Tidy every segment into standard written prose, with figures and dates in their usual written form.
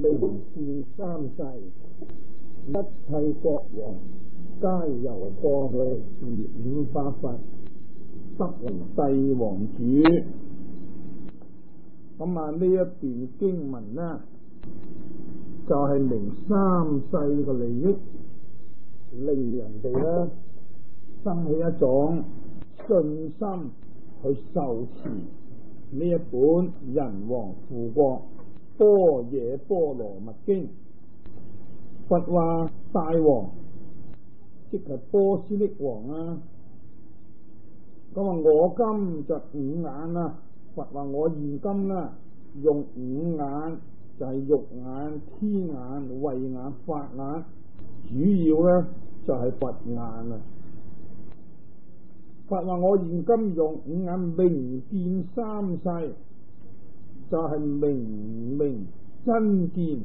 明見三世，一切國王皆由過去五百佛得為帝王主。咁呢一段經文呢，就係明三世嘅利益，令人哋呢生起一種信心去受持呢一本《人王護國般若波羅蜜經》。佛話大王即係波斯匿王啊，咁我今就五眼啦。佛話我現今啦，用五眼就係肉眼、天眼、慧眼、法眼，主要咧就係佛眼啊。佛話我現今用五眼明見三世，就係明真見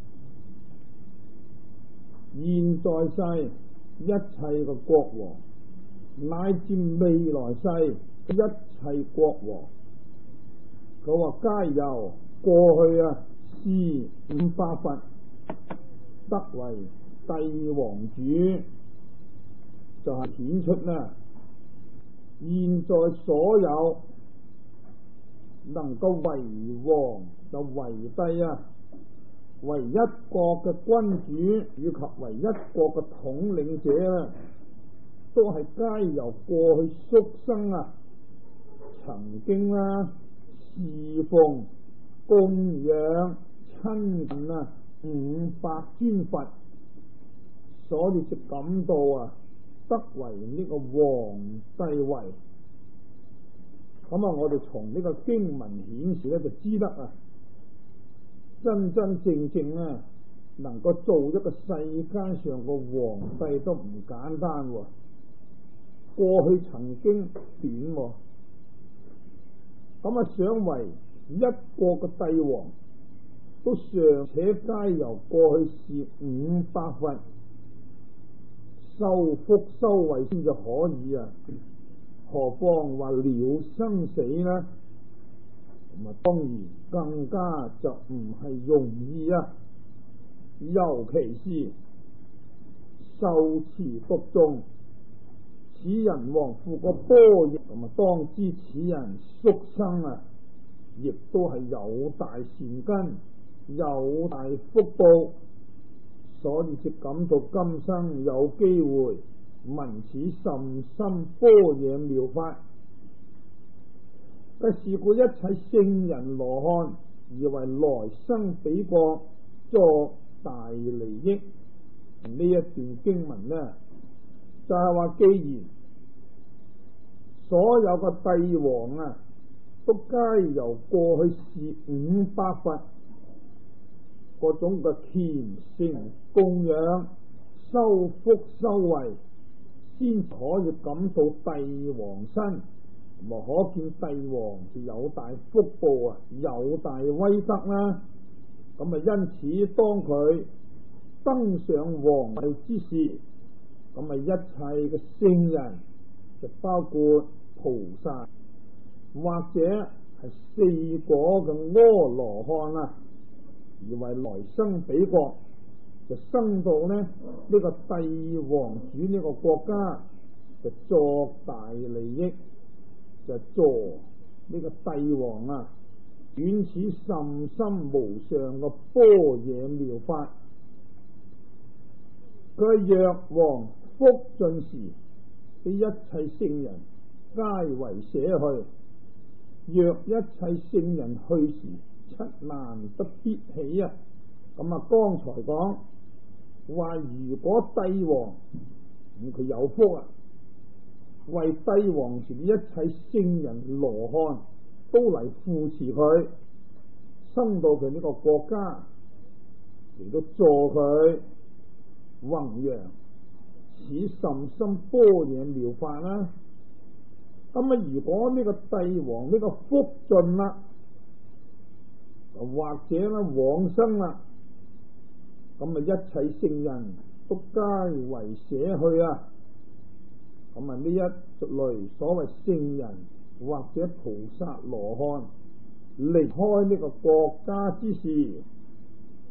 現在世一切嘅國王，乃至未來世一切國王，佢話皆由過去是500佛得為帝王主，就係顯出現在所有能夠為王就為帝為一國嘅君主以及為一國嘅統領者都係皆由過去宿生曾經侍奉供養親近500尊佛，所以就感到得為呢個皇帝位。咁我哋從呢個經文顯示就知得真正能夠做一個世間上個皇帝都唔簡單過去曾經短想為一個嘅帝王，都尚且皆由過去是500佛修福修慧先就可以何況話了生死呢？咁當然更加就唔係容易尤其是受持讀誦此人王護國般若，咁當知此人宿生亦都係有大善根，有大福報，所以就感到今生有機會聞此甚深般若妙法。是故一切聖人羅漢而為來生彼國作大利益。呢一段經文就係話，既然所有嘅帝王都皆由過去是500佛嗰種嘅虔誠供養修福修慧，先可以感到帝王身。可見帝王就有大福報有大威德啦。咁因此當佢登上皇位之時，咁一切嘅聖人就包括菩薩或者係4果嘅阿羅漢而為來生彼國，就生到呢個帝王主呢個國家，就作大利益，就助呢個帝王轉此甚深無上嘅般若妙法。佢若王福盡時，俾一切聖人皆為捨去；若一切聖人去時，七難不必起咁剛才講話，如果帝王佢有福為帝王時一切聖人羅漢都嚟扶持佢，生到佢呢個國家嚟到助佢弘揚此甚深般若妙法啦。咁如果呢個帝王呢個福盡啦，或者往生啦，咁一切聖人都皆為捨去咁呢一類所謂聖人或者菩薩羅漢離開呢個國家之時，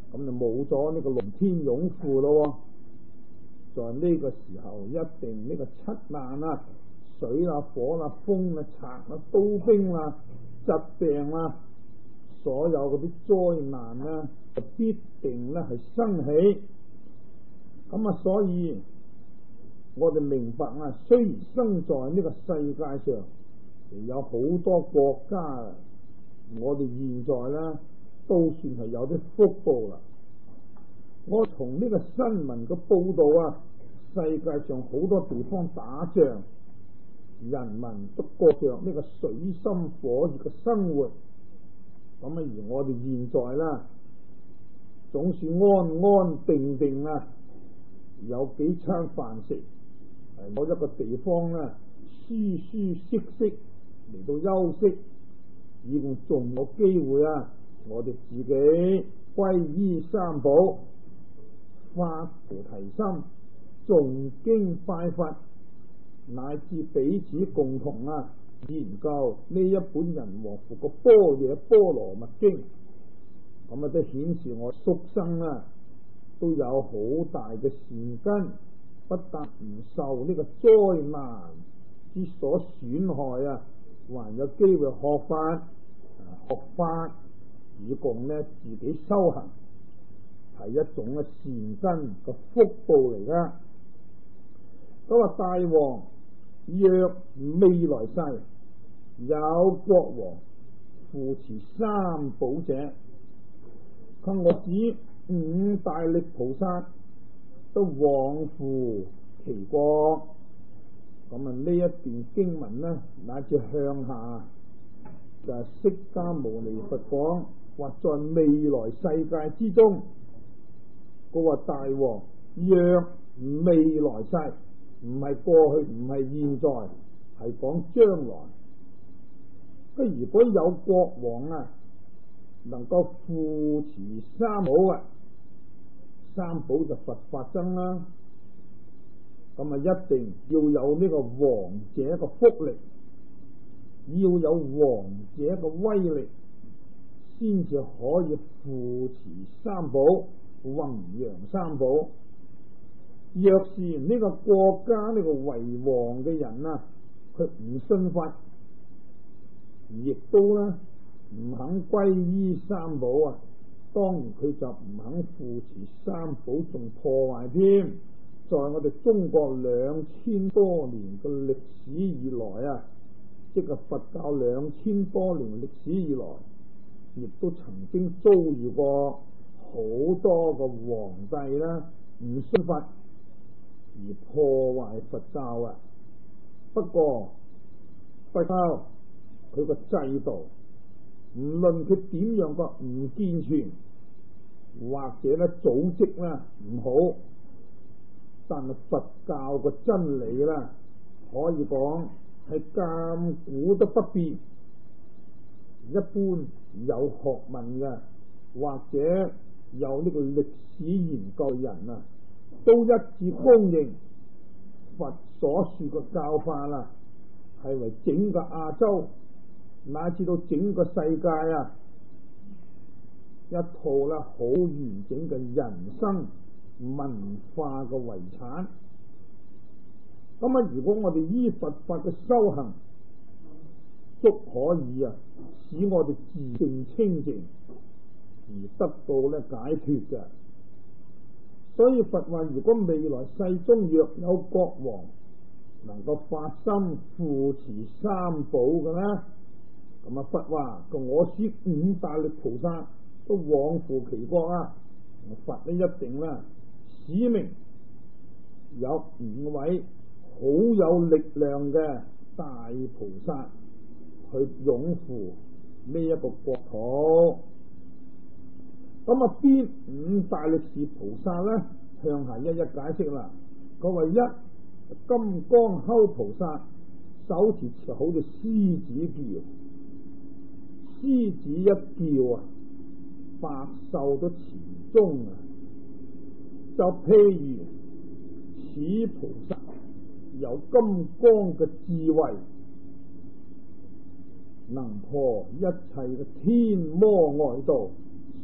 咁就冇咗呢個龍天擁護咯。在呢個時候，一定呢個七難啊，水啊、火啊、風啊、賊啊、刀兵啊、疾病啊，所有嗰啲災難啊，就必定咧係生起。咁啊，所以我哋明白啊，雖然生在呢個世界上有好多國家，我哋現在咧都算係有啲福報啦。我從呢個新聞嘅報道啊，世界上好多地方打仗，人民都過着呢個水深火熱嘅生活。咁啊，而我哋現在啦，總算安安定定啊，有幾餐飯食，有一個地方咧舒舒適適嚟到休息，以後仲有機會啊，我哋自己皈依三寶，發菩提心，誦經拜佛，乃至彼此共同啊研究呢一本人王符嘅般若波羅蜜經。咁啊，都顯示我宿生啊都有好大嘅善根，不但唔受呢個災難之所損害啊，還有機會學法以供呢自己修行，係一種嘅善根嘅福報嚟噶。咁話大王若未來世有國王扶持三寶者，佢我指五大力菩薩都往赴其國。咁啊，呢一段經文呢，乃至向下就係釋迦牟尼佛講，或在未來世界之中，佢話大王若未來世，唔係過去，唔係現在，係講將來。如果有國王啊，能夠扶持三寶啊，三寶就佛法僧啦。咁啊，一定要有呢個王者嘅福力，要有王者嘅威力，先至可以扶持三寶，弘揚三寶。若是呢個國家呢個為王嘅人啊，佢唔信佛，亦都咧唔肯皈依三寶啊，當然佢就唔肯扶持三寶，仲破壞添。在我哋中國2000多年嘅歷史以來啊，即係佛教2000多年歷史以來，亦都曾經遭遇過好多個皇帝啦，唔信佛而破壞佛教啊。不過佛教佢個制度，唔論佢點樣個唔健全，或者咧組織咧唔好，但係佛教個真理啦，可以講係鑑古都不變。一般有學問嘅，或者有呢個歷史研究人啊，都一致公認佛所說嘅教法啦，係為整個亞洲乃至到整個世界啊，一套咧好完整嘅人生文化嘅遺產。咁啊，如果我哋依佛法嘅修行，足可以啊，使我哋自性清淨而得到咧解脫嘅。所以佛話，如果未來世中若有國王能夠發心扶持三寶嘅咧，咁啊佛話我使五大力菩薩都往赴其國啊，佛呢一定啦，使命有5位好有力量嘅大菩薩去擁護呢一個國土。咁啊，邊5大力士菩薩咧？向下一一解釋啦。佢話一金剛薅菩薩，手持好似獅子叫，獅子一叫啊，百獸都前蹤啊。就譬如此菩薩有金剛嘅智慧，能破一切嘅天魔外道，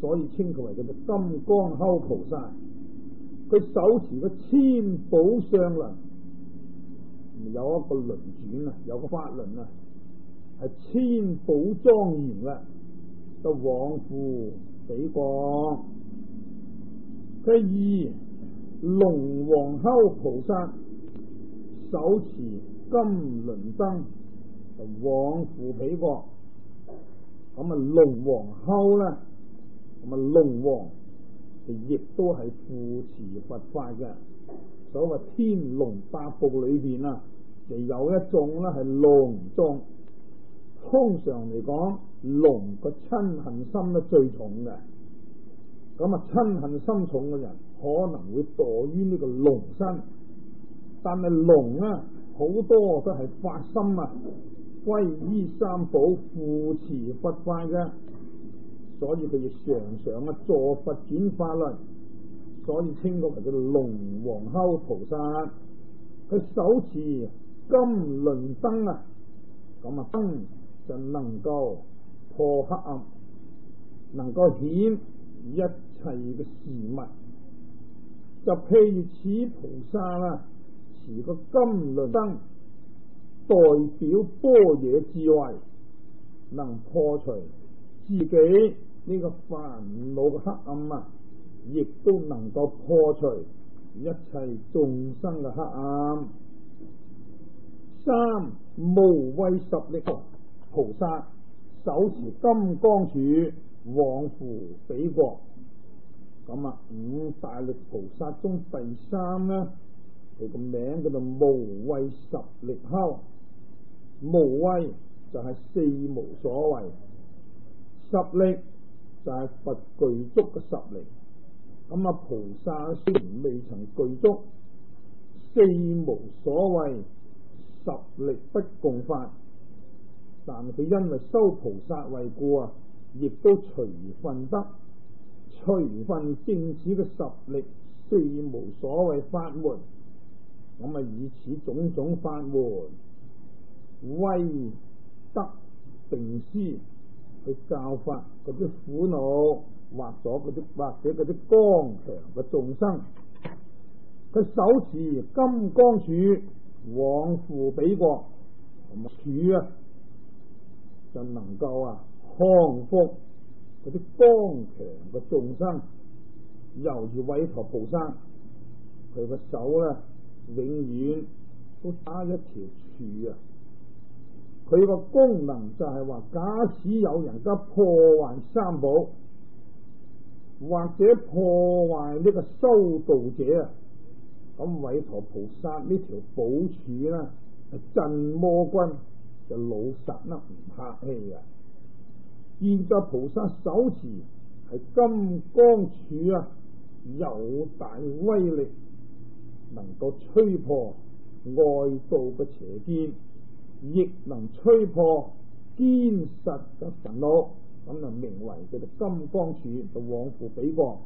所以稱佢為叫做金剛跏菩薩。佢手持個千寶相輪，有一個輪轉啊，有個法輪啊，係千寶莊嚴嘅，就往復彼國。佢二龍王跏菩薩手持金輪燈，就往復彼國。咁啊，龍王跏咧，咁啊龍王亦都係護持佛法嘅。所謂天龍八部裏邊啊，就有一種咧係龍種。通常嚟講，龍個親恨心咧最重嘅。咁啊，親恨心重嘅人可能會墮於呢個龍身，但係龍啊好多都係發心啊，皈依三寶，護持佛法嘅，所以佢要常常啊助佛轉法輪，所以稱佢為叫龍王跏菩薩。佢手持金輪燈啊，咁啊燈就能夠破黑暗，能夠顯一切嘅事物。就譬如此菩薩啦，持個金輪燈，代表般若智慧，能破除自己呢個煩惱嘅黑暗啊，亦都能夠破除一切眾生嘅黑暗。三無畏十力菩薩手持金剛杵，往復彼國。咁啊，五大力菩薩中第三呢，佢個名叫做無畏十力跏。無畏就係四無所畏，十力就係佛具足嘅十力。咁啊，菩薩雖然未曾具足四無所畏，十力不共法，但佢因為修菩薩慧故啊，亦都隨分得，隨分證此嘅十力四無所畏法門。咁啊，以此種種法門威德定施去教化嗰啲苦惱或者嗰啲剛強嘅眾生。佢手持金剛杵，往復彼國，咁啊杵啊就能夠啊降伏嗰啲剛強嘅眾生。猶如韋陀菩薩，佢個手咧永遠都打一條杵啊！佢個功能就係話，假使有人家破壞三寶，或者破壞呢個修道者啊，咁韋陀菩薩呢條寶杵咧，鎮魔軍就老實啦，唔客氣嘅。現在菩薩手持係金剛杵啊，有大威力，能夠吹破外道嘅邪見，亦能吹破堅實嘅煩惱，咁就名為叫做金剛杵，就往復彼國。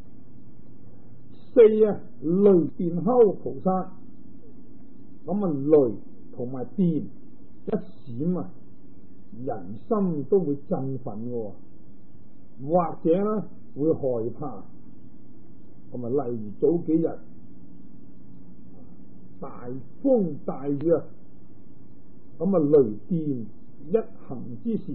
四啊，雷電跏菩薩，咁啊雷同埋電一閃啊，人心都會振奮嘅，或者咧會害怕。咁啊，例如早幾日大風大雨啊，咁啊雷電一行之時，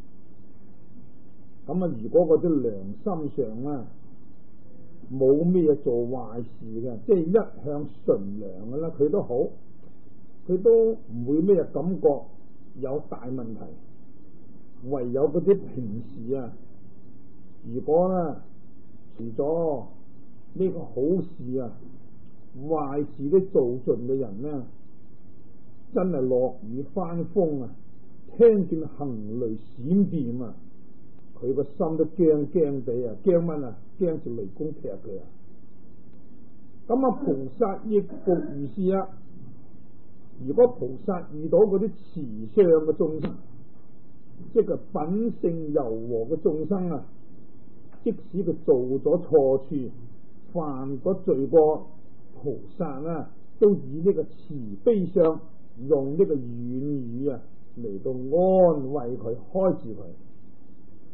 咁啊如果嗰啲良心上啊冇咩做壞事嘅，即係一向純良嘅啦，佢都好，佢都唔會咩感覺有大問題。唯有嗰啲平時啊，如果咧除咗呢個好事啊，壞事都做盡嘅人呢，真係落雨翻風啊，聽見行雷閃電啊，佢個心都驚驚地啊，驚乜啊？驚住雷公劈佢啊！咁啊，菩薩亦復如是啊。如果菩薩遇到嗰啲慈祥嘅眾生，即係品性柔和嘅眾生啊，即使佢做咗錯處，犯咗罪過，菩薩啊都以呢個慈悲相，用呢個軟語啊嚟到安慰佢，開示佢。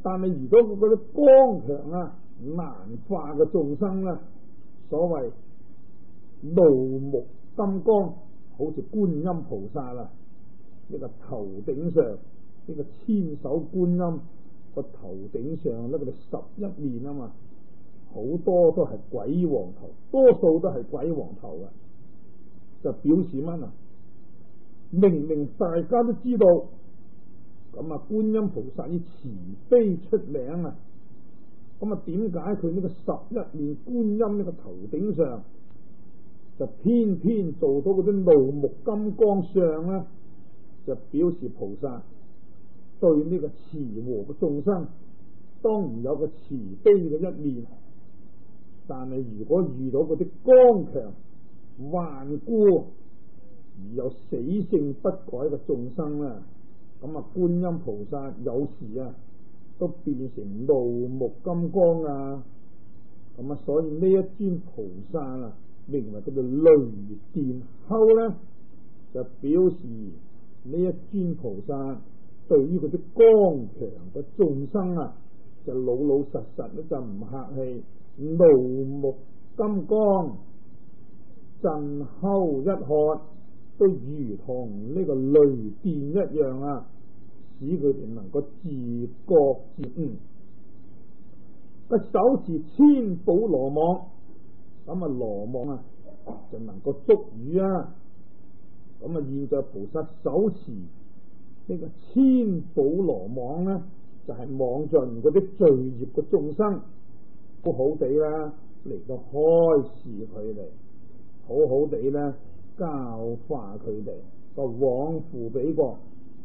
但係如果嗰啲剛強啊難化嘅眾生咧，所謂怒目金剛，好似觀音菩薩啦，呢個頭頂上呢個千手觀音個頭頂上呢，佢哋11面啊嘛，好多都係鬼王頭，多數都係鬼王頭嘅，就表示乜啊？明明大家都知道，咁啊觀音菩薩以慈悲出名啊，咁啊點解佢呢個11面觀音呢個頭頂上就偏偏做到嗰啲怒目金剛相呢？就表示菩薩對呢個慈和嘅眾生當然有個慈悲嘅一面，但係如果遇到嗰啲剛強頑固而又死性不改嘅眾生咧，咁啊觀音菩薩有時啊都變成怒目金剛啊，咁啊所以呢一尊菩薩啊名為叫做雷電吼咧，就表示呢一尊菩薩對於嗰啲剛強嘅眾生啊就老老實實咧，就唔客氣，怒目金剛震吼一喝都如同呢個雷電一樣啊，使佢哋能夠自覺自悟。個手持千寶羅網，咁啊羅網啊就能夠捉魚啊，咁啊現在菩薩手持呢個千寶羅網呢，就係網盡嗰啲罪孽嘅眾生，好好地啦嚟到開示佢哋，好好地咧教化佢哋，個往復俾個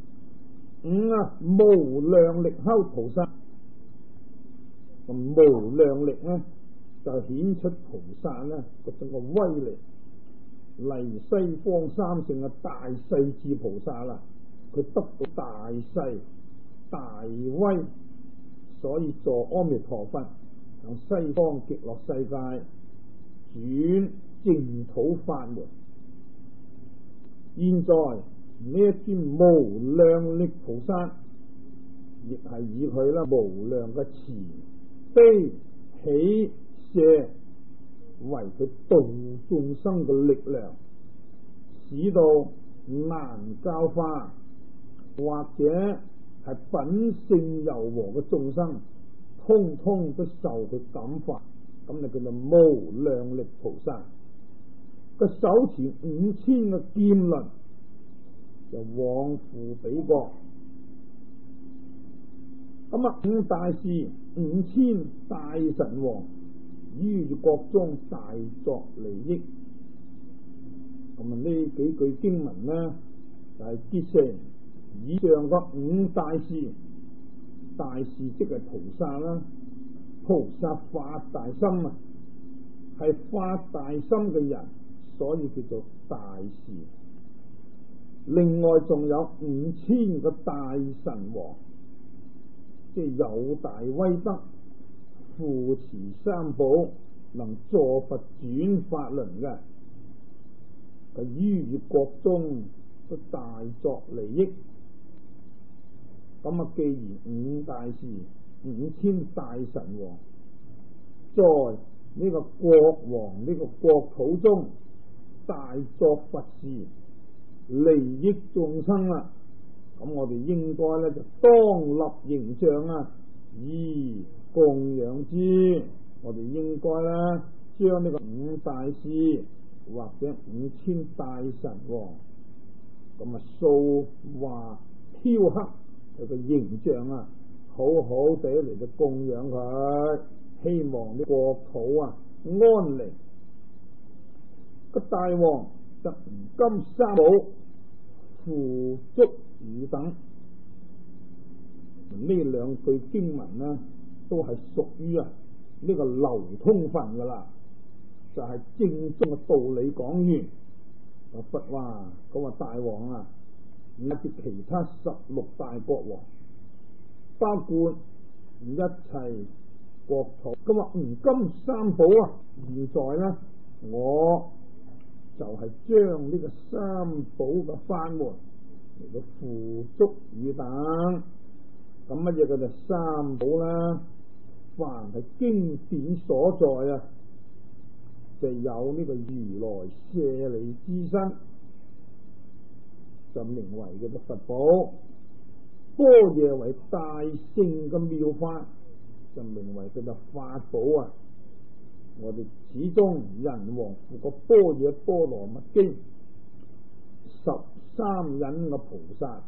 無量力吼菩薩，咁無量力咧就顯出菩薩咧嗰種個威力。例如西方三聖嘅大勢至菩薩啦，佢得到大勢大威，所以助阿彌陀佛向西方極樂世界轉淨土法門。現在呢一尊無量力菩薩，亦係以佢啦無量嘅慈悲喜捨為佢度眾生嘅力量，使到難教化或者係品性柔和嘅眾生，通通都受佢感化，咁就叫做無量力菩薩。個手持5000嘅劍輪，就往復比國。咁啊五大士5000大神王於國中大作利益。咁啊呢幾句經文呢，就係結成以上嘅5大士。大士即係菩薩啦，菩薩發大心啊，係發大心嘅人，所以叫做大士。另外仲有5000個大神王，即係有大威德，扶持三寶，能助佛轉法輪嘅，佢於國中都大作利益。咁啊，既然5大士5000大神王在呢個國王呢個國土中大作佛事，利益眾生啦，咁我哋應該咧就當立形象啊，以供養之。我哋應該咧將呢個5大士或者5000大神王咁啊塑化雕刻佢個形象啊，好好地嚟到供養佢，希望啲國土啊安寧。個大王就吳金三寶付囑汝等，呢2句經文呢都係屬於呢個流通分噶啦，就係正宗嘅道理講完。佛話咁話大王啊，乃至其他16大國王，包括一切國土。咁話吳金三寶啊，現在呢我就係將呢個三寶嘅法門嚟到付囑汝等， 咁乜嘢叫做三寶啦？凡係經典所在啊，就有呢個如來舍利之身，就名為叫做佛寶；般若為大乘嘅妙法，就名為叫做法寶啊！我哋始終人王附個般若波羅蜜經13忍嘅菩薩，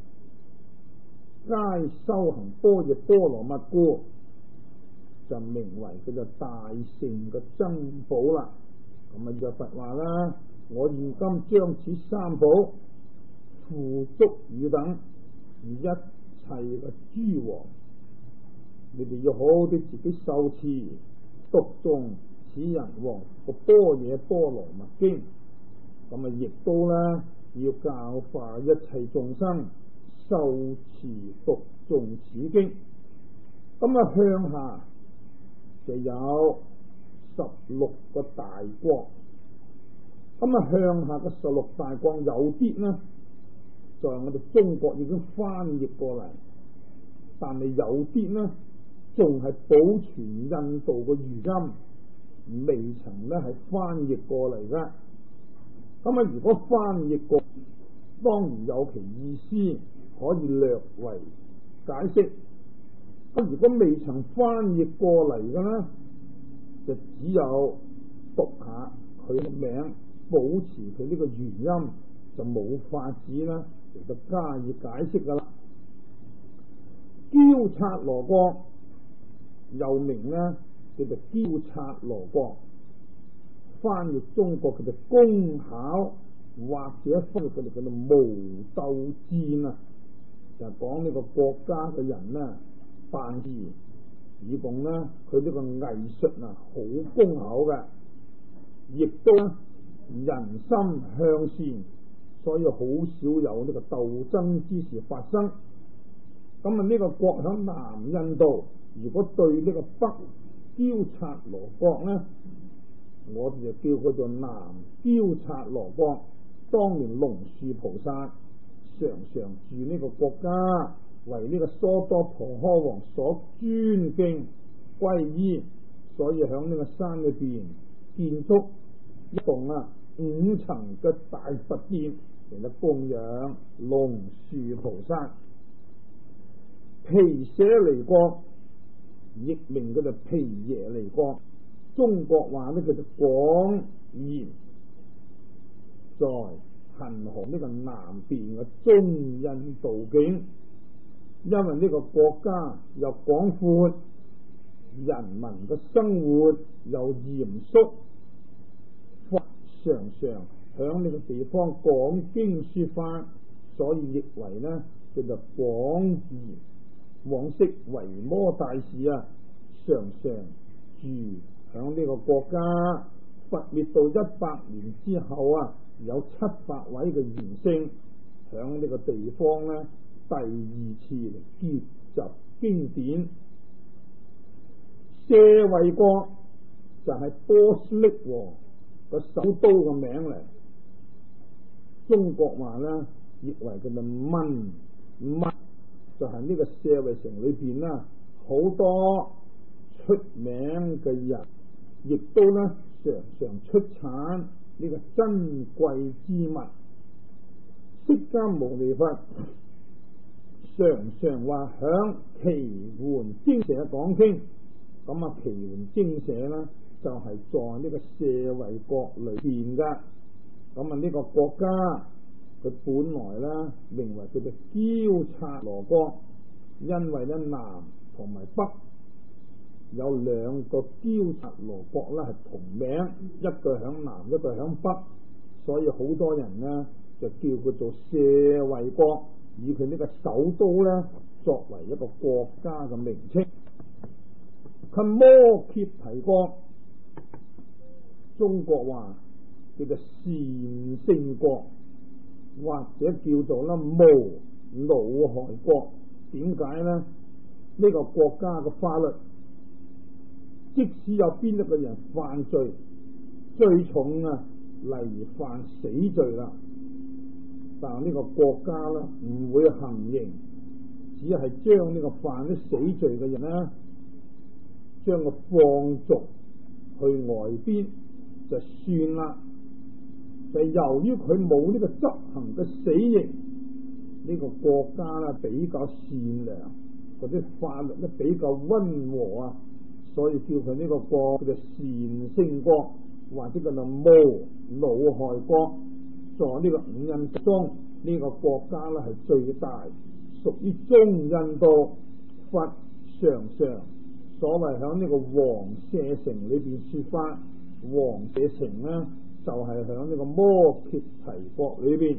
皆修行般若波羅蜜故，就名為叫做大乘嘅珍寶啦。咁啊，就佛話啦，我現今將此三寶付囑汝等，一切嘅諸王，你哋要好好啲自己受持讀誦此人王個般若波羅蜜經。咁啊，亦都咧要教化一切眾生受持讀誦此經。咁啊，向下就有16個大國。咁啊，向下嘅16大國有啲呢，在我哋中國已經翻譯過嚟，但係有啲呢仲係保存印度嘅語音，未曾呢係翻譯過嚟嘅。咁啊，如果翻譯過，當然有其意思，可以略為解釋。咁如果未曾翻譯過嚟嘅呢，就只有讀下佢嘅名，保持佢呢個原音，就冇法子啦，嚟到加以解釋噶啦。憍薩羅國又名呢叫做憍薩羅國，翻譯中國叫做工巧，或者翻譯佢哋叫做無鬥戰啊，就講呢個國家嘅人呢辦事以共呢佢呢個藝術啊好工巧嘅，亦都人心向善，所以好少有呢個鬥爭之事發生。咁啊，呢個國響南印度，如果對呢個北憍薩羅國呢，我哋就叫佢做南憍薩羅國。當年龍樹菩薩常常住呢個國家，為呢個娑多婆訶王所尊敬皈依，所以響呢個山裏邊建築一棟5層嘅大佛殿嚟到供養龍樹菩薩。毗舍離國亦名叫做毗耶離國，中國話呢叫做廣賢，在恒河呢個南邊嘅中印度境。因為呢個國家又廣闊，人民嘅生活又嚴肅，佛常常響呢個地方講經說法，所以譯為呢叫做廣賢。往昔維摩大士常常住響呢個國家，佛滅度100年之後有700位嘅賢聖響呢個地方呢第2次嚟結集經典。舍衛國就係波斯匿王個首都嘅名嚟，中國話呢譯為佢哋蚊，就係呢個舍衛城裏邊好多出名嘅人，亦都呢常常出產呢個珍貴之物。釋迦牟尼佛常常話響奇門精舍講經，咁奇門精舍呢就係在呢個舍衛國裏邊噶。咁呢個國家佢本來呢名為叫做憍薩羅國，因為呢南同埋北有2個憍薩羅國呢係同名，一個響南，一個響北，所以好多人呢就叫佢做舍衛國，以佢呢個首都呢作為一個國家嘅名稱。佢摩羯提國，中國話叫做善勝國，或者叫做無惱害國。點解呢？呢個國家嘅法律，即使有邊一個人犯罪，最重例如犯死罪啦，但呢個國家唔會行刑， 只係將呢個犯咗死罪嘅人呢，將佢放逐去外邊就算啦。就由於佢冇呢個執行嘅死刑，呢個國家呢比較善良，嗰啲法律呢比較溫和啊，所以叫佢呢個國叫做善勝國，或者叫做無惱害國。在呢個五印中，呢個國家呢係最大，屬於中印度。佛常常所謂響呢個王舍城裏邊說法，王舍城呢就係響呢個摩羯提國裏邊。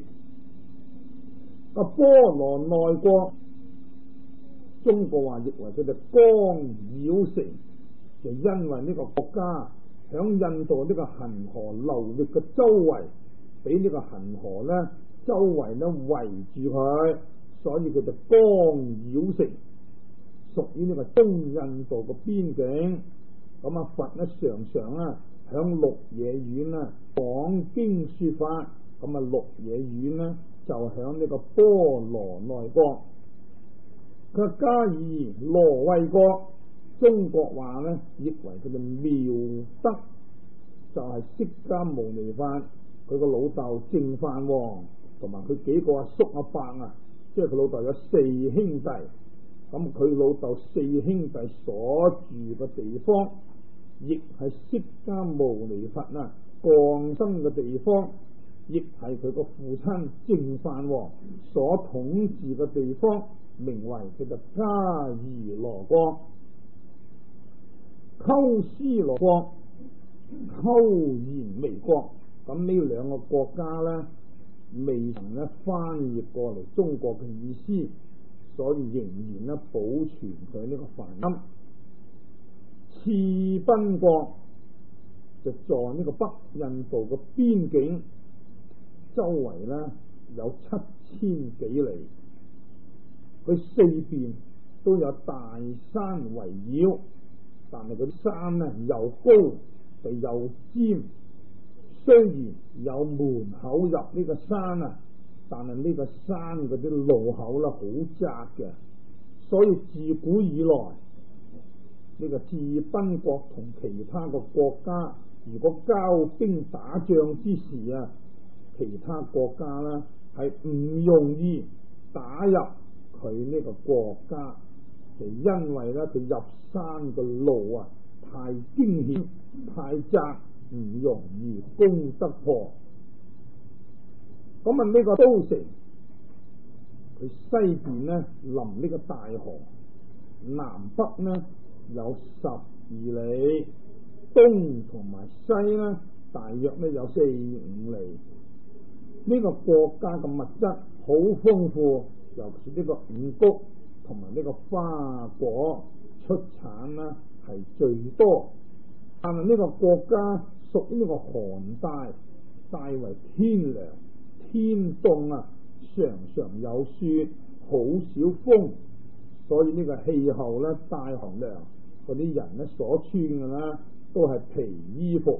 波羅奈國，中國話譯為佢哋干擾城，就因為呢個國家響印度呢個恒河流域嘅周圍，俾呢個恒河呢周圍呢圍住佢，所以佢就干擾城，屬於呢個中印度嘅邊境。咁啊，佛呢常常啊響鹿野苑啊講經說法，咁啊鹿野苑呢就響呢個波羅奈國。佢加爾羅衛國，中國話呢譯為佢哋妙德，就係釋迦牟尼佛佢個老豆淨飯王同埋佢幾個阿叔阿伯啊，即係佢老豆有四兄弟，咁佢老豆四兄弟所住嘅地方，亦係釋迦牟尼佛啊降生嘅地方，亦係佢個父親淨飯王所統治嘅地方，名為佢嘅加爾羅國。鳩斯羅國、鳩延微國，咁呢兩個國家呢未曾呢翻譯過嚟中國嘅意思，所以仍然呢保存佢呢個梵音。次賓國就在呢個北印度嘅邊境周圍呢有7000幾里，佢四邊都有大山圍繞，但係嗰啲山呢又高地又尖，雖然有門口入呢個山啊，但係呢個山嗰啲路口啦好窄嘅，所以自古以來呢個次賓國同其他個國家如果交兵打仗之時啊，其他國家呢係唔容易打入佢呢個國家，就因為呢佢入山嘅路啊太驚險太窄，唔容易攻得破。咁啊呢個都城佢西邊呢臨呢個大河，南北呢有12里，東同埋西呢大約呢有4-5里。呢個國家嘅物質好豐富，尤其是呢個五穀同埋呢個花果出產呢係最多。但係呢個國家屬於呢個寒帶，大為天涼，天凍啊，常常有雪，好少風，所以呢個氣候呢大寒涼，嗰啲人呢所穿嘅呢都係皮衣服。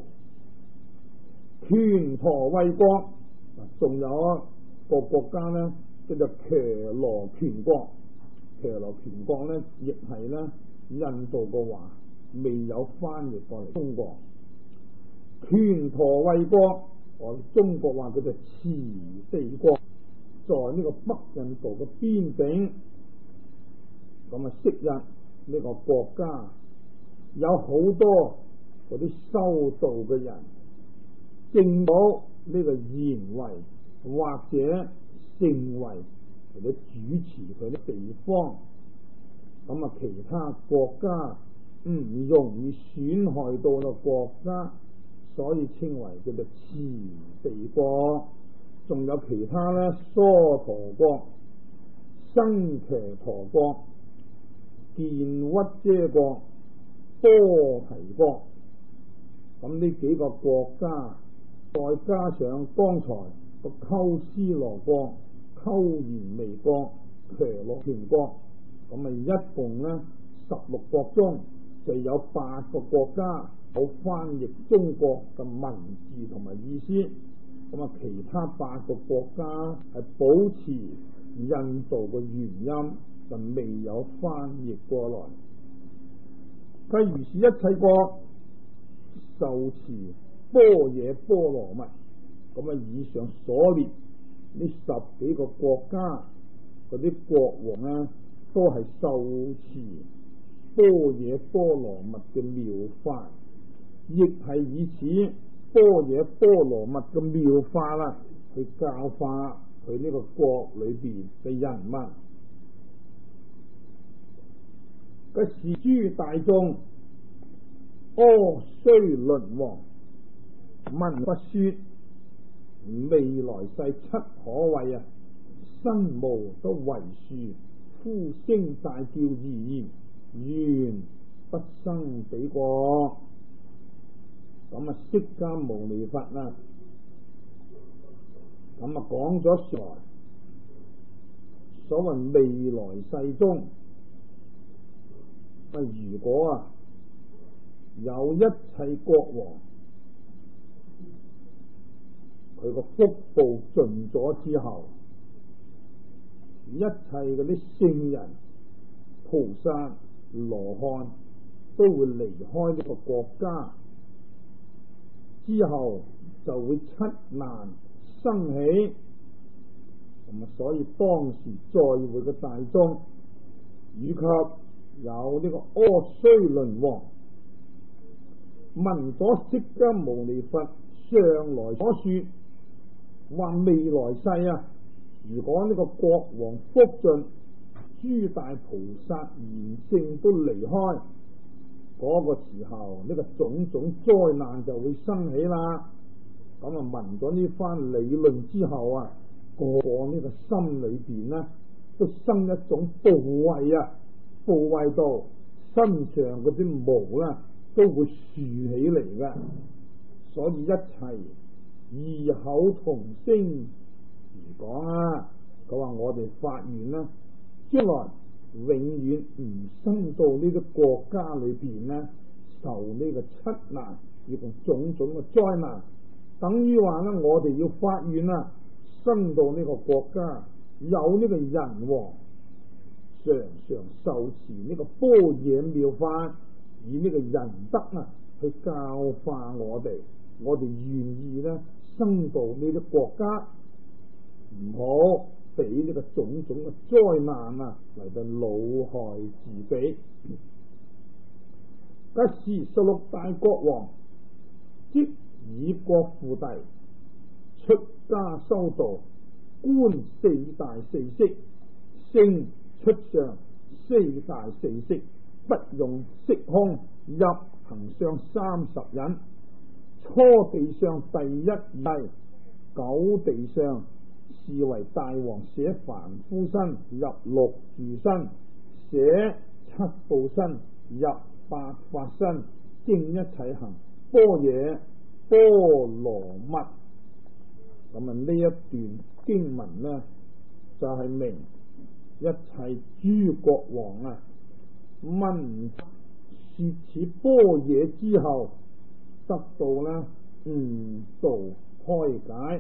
權陀衛國，仲有一個國家呢叫做騎羅權國。騎羅權國呢亦係呢印度嘅話未有翻譯過嚟中國。權陀衛國，我中國話佢就慈地國，在呢個北印度嘅邊境。咁啊，昔日呢個國家有好多嗰啲修道嘅人，證到呢個賢位或者聖位嚟到主持佢啲地方，咁啊其他國家唔容易損害到個國家，所以稱為叫做慈地國。仲有其他呢，梭陀國、生騎陀國、健屈遮國、波提國。咁呢幾個國家再加上剛才個鳩斯羅國、鳩延微國、騎羅權國，咁啊一共呢16國中就有8個國家有翻譯中國嘅文字同埋意思，咁啊其他8個國家係保持印度嘅原音。 就未有翻譯過來。譬如是一切國受持般若波羅蜜，咁啊以上所列呢10幾個國家嗰啲國王呢，都係受持般若波羅蜜嘅妙法，亦係以此般若波羅蜜嘅妙法啦，去教化佢呢個國裏邊嘅人民。嘅是諸大眾，阿須倫王聞佛說未來世七可畏啊，身無得為樹，呼聲大叫而言，願不生彼國。咁啊釋迦牟尼佛啊，咁啊講咗來所謂未來世中，如果有一切國王佢個福報盡咗之後，一切嗰啲聖人、菩薩、羅漢都會離開呢個國家，之後就會七難生起。咁啊，所以當時在會嘅大眾以及有呢個阿須倫王聞咗釋迦牟尼佛上來所說，話未來世啊，如果呢個國王福盡，諸大菩薩賢聖都離開，嗰個時候呢個種種災難就會生起啦。咁啊聞咗呢番理論之後啊，個呢個心裏邊呢都生一種怖畏啊，怖畏到身上嗰啲毛啦都會豎起嚟嘅。所以一齊異口同聲而講啊，佢話我哋發願啦，將來永遠唔生到呢啲國家裏邊呢，受呢個七難，以及種種嘅災難。等於話呢，我哋要發願啊，生到呢個國家有呢個人王，常常受持呢個般若妙法，以呢個仁德啊去教化我哋。我哋願意呢生到呢啲國家，唔好俾呢個種種嘅災難啊嚟到惱害自己。嗰時16大國王即以國父弟出家修道，觀四大四色，勝出上四大四色，不用色空，入行相30忍。初地上第一義，九地上是為大王捨凡夫身，入六住身，捨七報身，入八法身，正一切行般若波羅蜜。咁呢一段經文呢，就係明一切諸國王啊，聞說此般若之後，得到呢悟道開解。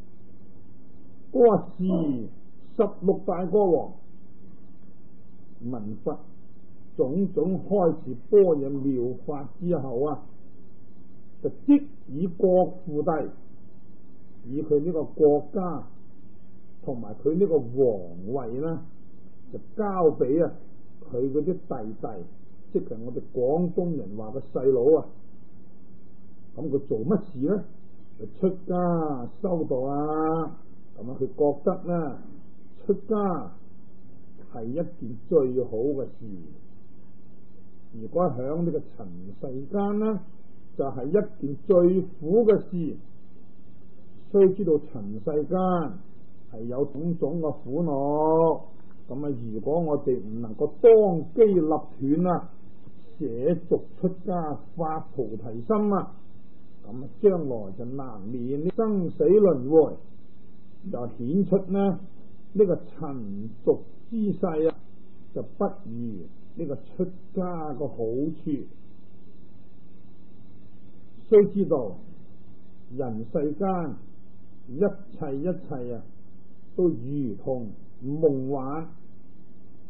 嗰時16大國王聞佛種種開示般若妙法之後啊，就即以國父弟，以佢呢個國家同埋佢呢個皇位呢，就交俾啊佢嗰啲弟弟，即係我哋廣東人話嘅細佬啊。咁佢做乜事呢？就出家修道啊！咁啊，佢覺得呢出家係一件最好嘅事。如果響呢個塵世間呢，就係一件最苦嘅事。須知道塵世間係有種種嘅苦惱。咁啊，如果我哋唔能夠當機立斷啊，捨俗出家發菩提心啊，咁啊，將來就難免呢生死輪迴，就顯出呢個塵俗之世啊，就不如呢個出家嘅好處。須知道人世間一切啊，都如同夢幻，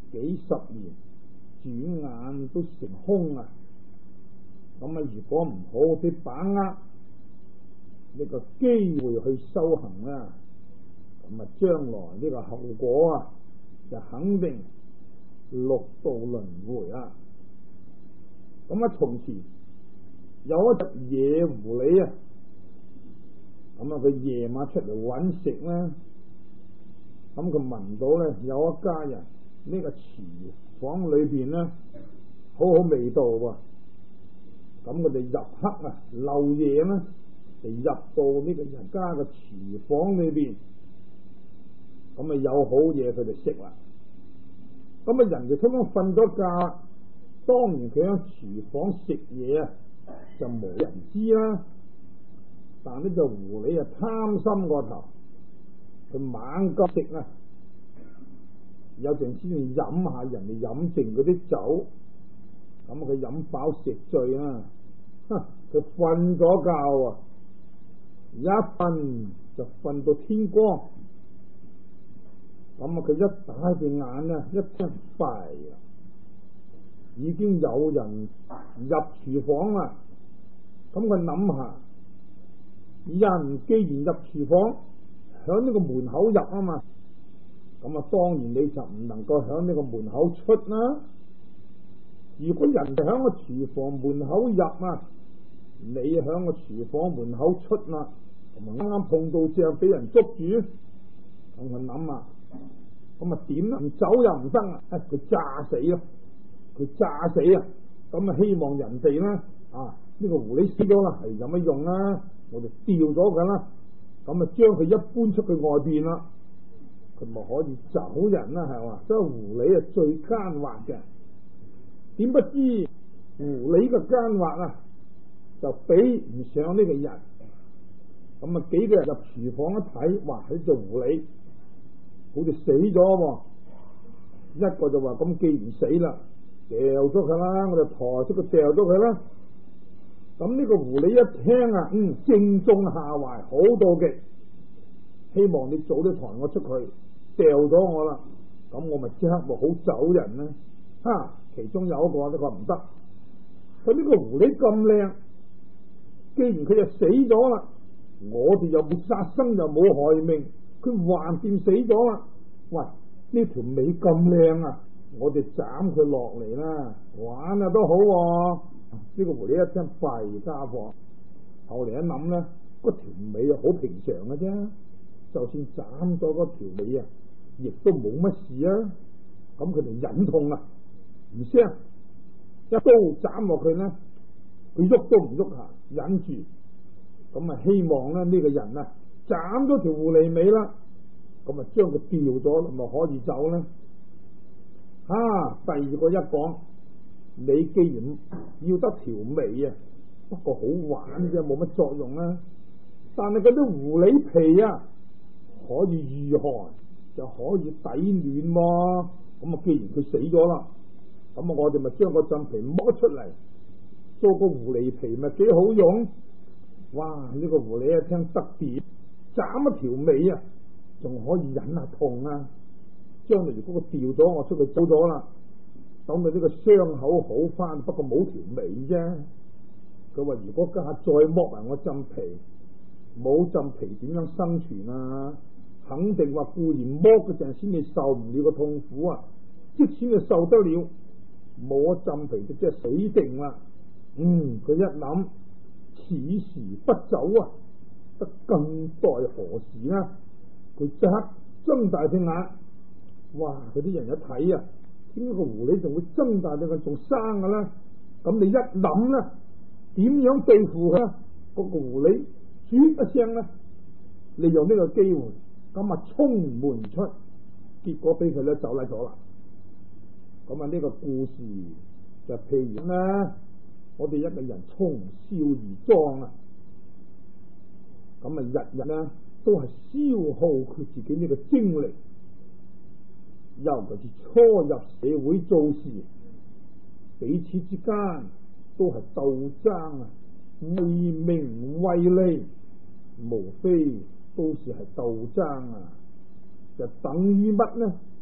幾十年，轉眼都成空啊！咁啊，如果唔好好地把握呢個機會去修行啦，咁啊，將來呢個後果啊，就肯定六道輪迴啊！咁啊，從前有一隻野狐狸啊，咁啊，佢夜晚出嚟揾食啦，咁佢聞到咧有一家人呢個廚房裏邊咧好好味道喎，咁佢哋入黑啊漏夜啦，就入到呢個人家嘅廚房裏邊，咁啊有好嘢佢哋食啦，咁啊人哋通通瞓咗覺，當然佢喺廚房食嘢啊就冇人知啦，但呢隻狐狸啊貪心過頭，佢猛咁食啊，有陣先至飲下人哋飲剩嗰啲酒，咁佢飲飽食醉啦，佢瞓咗覺啊，一瞓就瞓到天光，咁啊佢一打隻眼咧，一聽弊啦，已經有人入廚房啦，咁佢諗下，人既然入廚房，響呢個門口入啊嘛，咁啊當然你就唔能夠響呢個門口出啦。如果人哋響個廚房門口入啊，你響個廚房門口出啦，咁啊啱啱碰到正俾人捉住，咁佢諗啊，咁啊點啊？唔走又唔得啊！佢炸死咯，佢炸死啊！咁啊希望人哋咧呢個狐狸死咗啦，係有乜用啊？我哋掉咗佢啦，咁啊將佢一搬出去外邊啦，佢咪可以走人啦，係嘛？所以狐狸啊最奸猾嘅，點不知狐狸嘅奸猾啊就比唔上呢個人，咁啊幾個人入廚房一睇，哇！喺隻狐狸好似死咗喎，一個就話咁既然死啦，掉咗佢啦，我哋抬出佢掉咗佢啦。咁呢個狐狸一聽啊，正中下懷，好到極，希望你早啲抬我出去，掉咗我啦，咁我咪即刻好走人啦。其中有一個呢個唔得，佢呢個狐狸咁靚，既然佢就死咗啦，我哋又冇殺生又冇害命，佢橫掂死咗啦，喂，呢條尾咁靚啊，我哋斬佢落嚟啦，玩啊都好喎。呢個狐狸一聽廢家伙，後嚟一諗咧，嗰條尾啊好平常嘅啫，就算斬咗嗰條尾啊，亦都冇乜事啊。咁佢哋忍痛啊，唔聲一刀斬落去咧，佢喐都唔喐下，忍住。咁啊希望咧呢個人啊斬咗條狐狸尾啦，咁啊將佢掉咗，咪可以走咧。第二個一講。你既然要得條尾啊，不過好玩啫，冇乜作用啊。但係嗰啲狐狸皮啊，可以御寒，就可以抵暖喎。咁啊，既然佢死咗啦，咁啊，我哋咪將個陣皮剝出嚟，做個狐狸皮咪幾好用。哇！呢個狐狸一聽得掂，斬一條尾啊，仲可以忍下痛啊。將來如果佢掉咗我出去走咗啦，等佢呢個傷口好翻，不過冇條尾啫。佢話如果家下再剝埋我浸皮，冇浸皮點樣生存啊？肯定話固然剝嗰陣先至受唔了個痛苦啊，即使你受得了，冇浸皮就即係死定啦。佢一諗，此時不走啊，得更待何時啊？佢即刻睜大隻眼，哇！嗰啲人一睇啊，點解個狐狸仲會睜大隻眼仲生嘅咧？咁你一諗咧，點樣對付佢？嗰個狐狸啜一聲咧，利用呢個機會，咁啊衝門出，結果俾佢咧走甩咗啦。咁啊呢個故事就譬如咧，我哋一個人從少而壯啊，咁啊日日咧都係消耗佢自己呢個精力，尤其是初入社會做事，彼此之間都係鬥爭啊，為名為利，無非都是係鬥爭啊，就等於乜呢？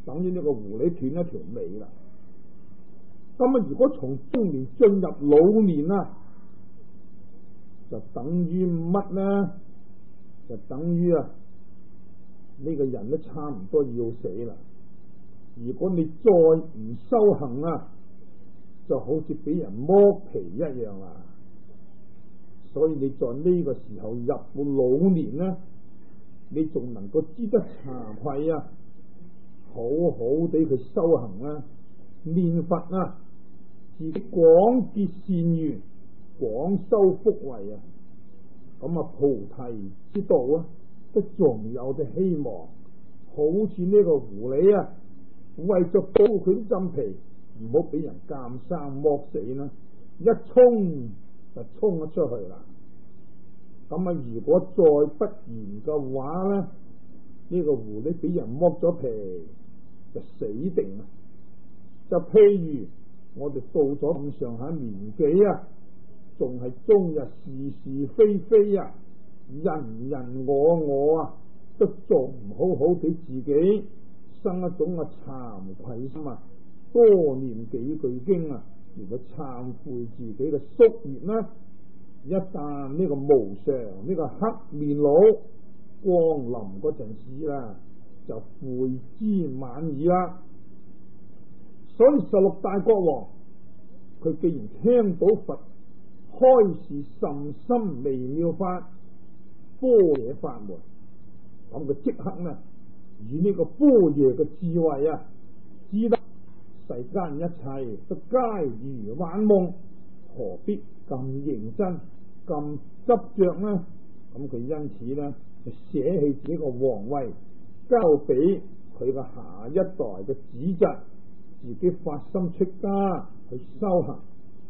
等於呢個狐狸斷一條尾啦。咁啊，如果從中年進入老年啊，就等於乜呢？就等於呢個人都差唔多要死啦。如果你再唔修行啊，就好似俾人剝皮一樣啊！所以你在呢個時候入到老年呢，你仲能夠知得慚愧啊，好好地去修行啊，念佛啊，自己廣結善緣，廣修福慧啊，咁啊菩提之道啊，都仲有啲希望。好似呢個狐狸啊，為咗保護佢啲真皮，唔好俾人監生剝死啦，一衝就衝咗出去啦。咁啊，如果再不然嘅話咧，呢個狐狸俾人剝咗皮就死定啦。就譬如我哋到咗咁上下年紀啊，仲係終日是是非非啊，人人我啊，都仲唔好好俾自己生一種慚愧心啊，多念幾句經啊，如果懺悔自己嘅宿業呢，一旦呢個無常呢個黑面佬光臨嗰陣時啦，就悔之晚矣啦。所以16大國王佢既然聽到佛開示甚深微妙法般若法門，咁佢即刻呢以呢個般若嘅智慧啊，知得世間一切都皆如幻夢，何必咁認真咁執着呢？咁佢因此呢就捨棄自己個皇位，交俾佢個下一代嘅子侄，自己發心出家去修行。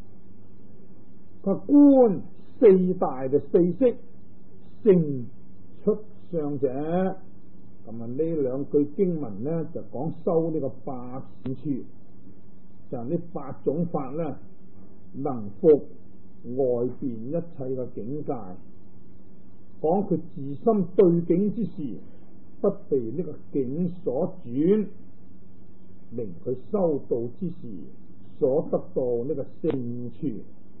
佢觀四大嘅四識，勝出上者。咁啊，呢兩句經文呢就講修呢個八善處，就係呢八種法呢，能服外邊一切嘅境界。講佢自心對境之時，不被呢個境所轉，令佢修道之時所得到呢個勝處。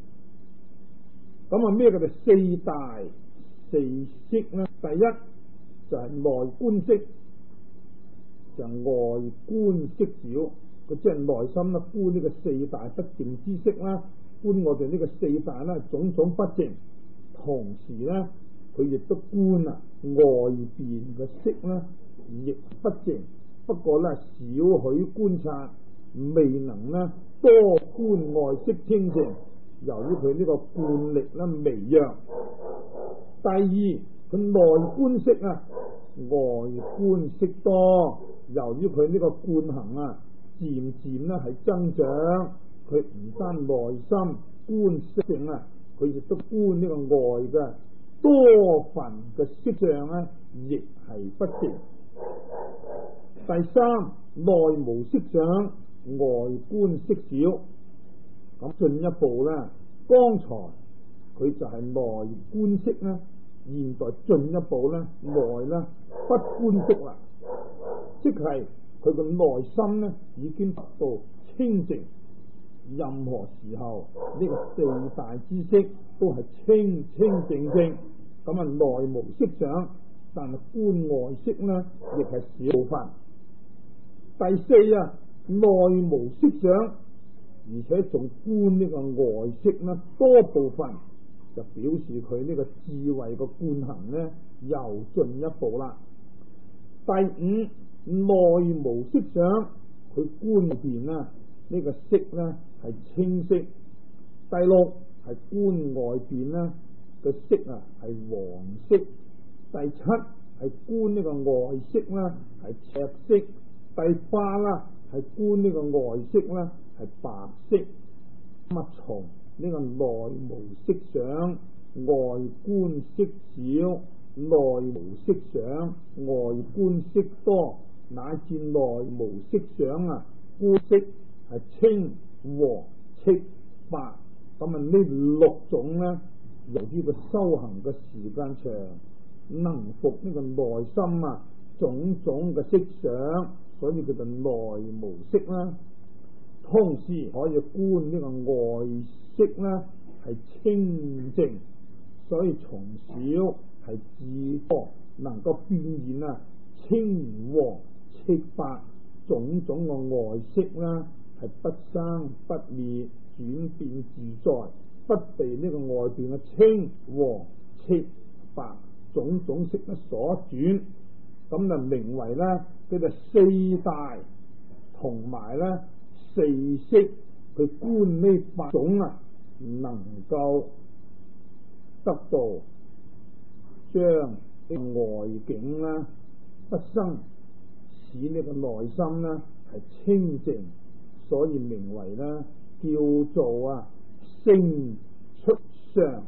咁啊，咩叫做四大四識呢？第一就係內觀識，就外觀識少。佢即係內心啦，觀呢個四大不淨之識啦，觀我哋呢個四大啦種種不淨，同時咧佢亦都觀外邊嘅識咧亦不淨，不過咧少許觀察，未能咧多觀外識清淨，由於佢呢個觀力咧微弱。第二，佢內觀識外觀識多，由於佢呢個觀行漸漸咧係增長，佢唔單內心觀識性佢亦都觀呢個外嘅多份嘅色相亦係不淨。第三，內無色相，外觀識少。咁進一步咧，剛才佢就係內觀識啦，現在進一步咧內咧不觀識啦，即係佢個內心咧已經得到清淨。任何時候呢個四大之識都係清清淨淨，咁內無色相，但係觀外識呢亦係少部分。第四，內無色相，而且仲觀呢個外識呢多部分，就表示佢呢個智慧嘅觀行呢又進一步啦。第五，內無色相，佢觀見呢個色呢係清晰。第六，係觀外邊呢個色係黃色。第七，係觀呢個外色呢係赤色。第八係觀呢個外色呢係白色。咁從呢個內無色相，外觀色少；內無色相，外觀色多，乃至內無色相觀色係青、黃、赤、白。咁呢六種呢，由於個修行嘅時間長，能服呢個內心種種嘅色相， 所以叫做內無色啦。同時可以觀呢個外色啦，係清淨，所以從小係自覺能夠變現啊青黃赤白種種嘅外色啦，係不生不滅，轉變自在，不被呢個外邊嘅青黃赤白種種色咧所轉，咁就名為咧叫做四大同埋咧四色去觀呢八種啊，能夠得到將呢個外境啦不生，使呢個內心啦係清淨，所以名為咧叫做啊聖出相。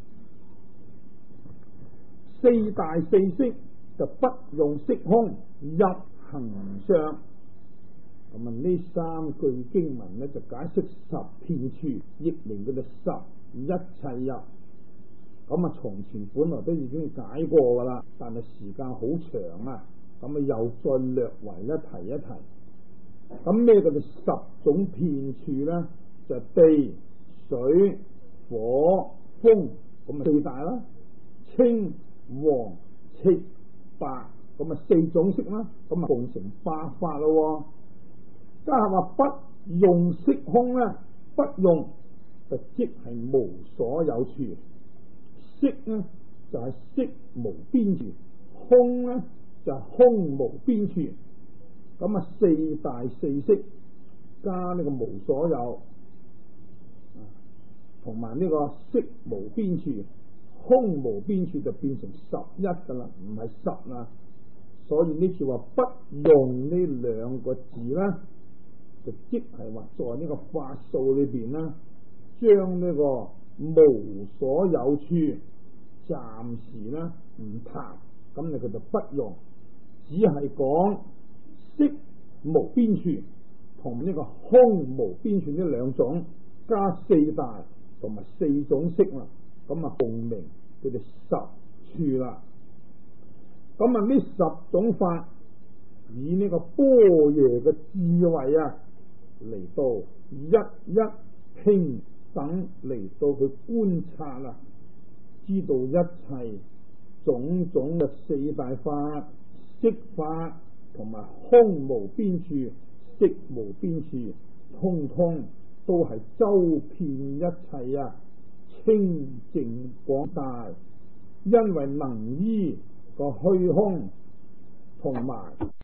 四大四色就不用色空入行相。咁啊呢三句經文咧就解釋十遍處，譯名叫做十一切入。咁啊從前本來都已經解過噶啦，但係時間好長啊，咁啊又再略為咧提一提。咁咩叫做十種遍處咧？就地水火風，咁啊四大啦，青黃赤白，咁啊四種色啦，咁啊共成八法咯。家下話不用色空咧，不用就即係無所有處，色咧就係色無邊處，空咧就係空無邊處。咁啊四大四色加呢個無所有，同埋呢個色無邊處、空無邊處就變成11噶啦，唔係10啦。所以呢處話不用呢兩個字啦，就即係話在呢個法數裏邊啦，將呢個無所有處暫時啦唔談，咁你佢就不用，只係講色無邊處同呢個空無邊處呢兩種，加四大同埋四種色啦，咁啊共名佢哋十處啦。咁啊呢十種法以呢個般若嘅智慧啊嚟到一一平等嚟到去觀察啊，知道一切種種嘅四大法、色法同埋空無邊處、色無邊處，通通都係周遍一切啊，清淨廣大，因為能依個虛空同埋